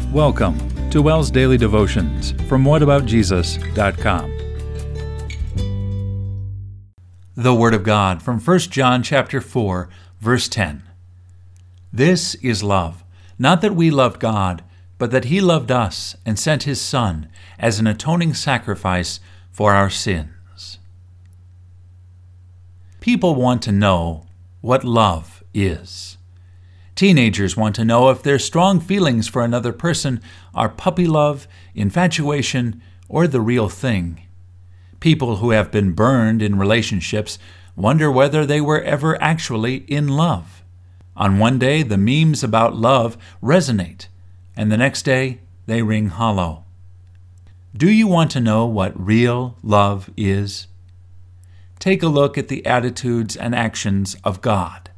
Welcome to WELL's Daily Devotions from whataboutjesus.com. The Word of God from 1 John chapter 4, verse 10. This is love, not that we loved God, but that He loved us and sent His Son as an atoning sacrifice for our sins. People want to know what love is. Teenagers want to know if their strong feelings for another person are puppy love, infatuation, or the real thing. People who have been burned in relationships wonder whether they were ever actually in love. On one day, the memes about love resonate, and the next day, they ring hollow. Do you want to know what real love is? Take a look at the attitudes and actions of God.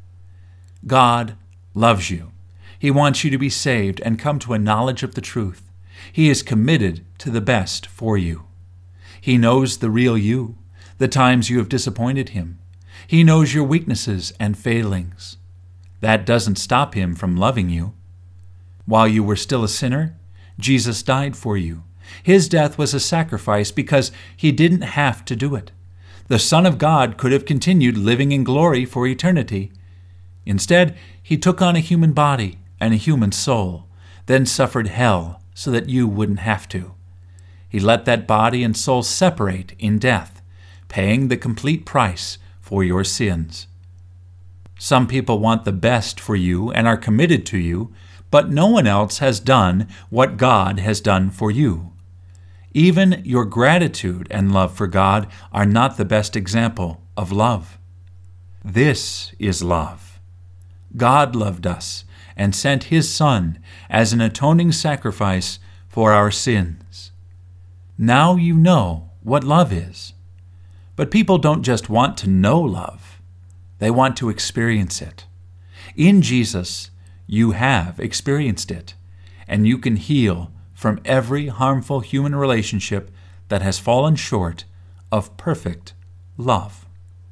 God loves you. He wants you to be saved and come to a knowledge of the truth. He is committed to the best for you. He knows the real you, the times you have disappointed Him. He knows your weaknesses and failings. That doesn't stop Him from loving you. While you were still a sinner, Jesus died for you. His death was a sacrifice because He didn't have to do it. The Son of God could have continued living in glory for eternity. Instead, He took on a human body and a human soul, then suffered hell so that you wouldn't have to. He let that body and soul separate in death, paying the complete price for your sins. Some people want the best for you and are committed to you, but no one else has done what God has done for you. Even your gratitude and love for God are not the best example of love. This is love. God loved us and sent His Son as an atoning sacrifice for our sins. Now you know what love is. But people don't just want to know love. They want to experience it. In Jesus, you have experienced it, and you can heal from every harmful human relationship that has fallen short of perfect love.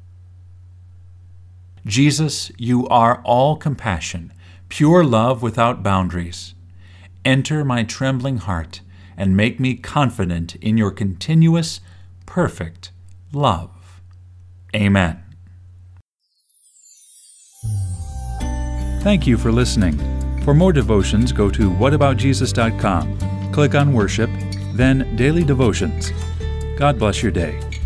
Jesus, you are all compassion, pure love without boundaries. Enter my trembling heart and make me confident in your continuous, perfect love. Amen. Thank you for listening. For more devotions, go to whataboutjesus.com. Click on Worship, then Daily Devotions. God bless your day.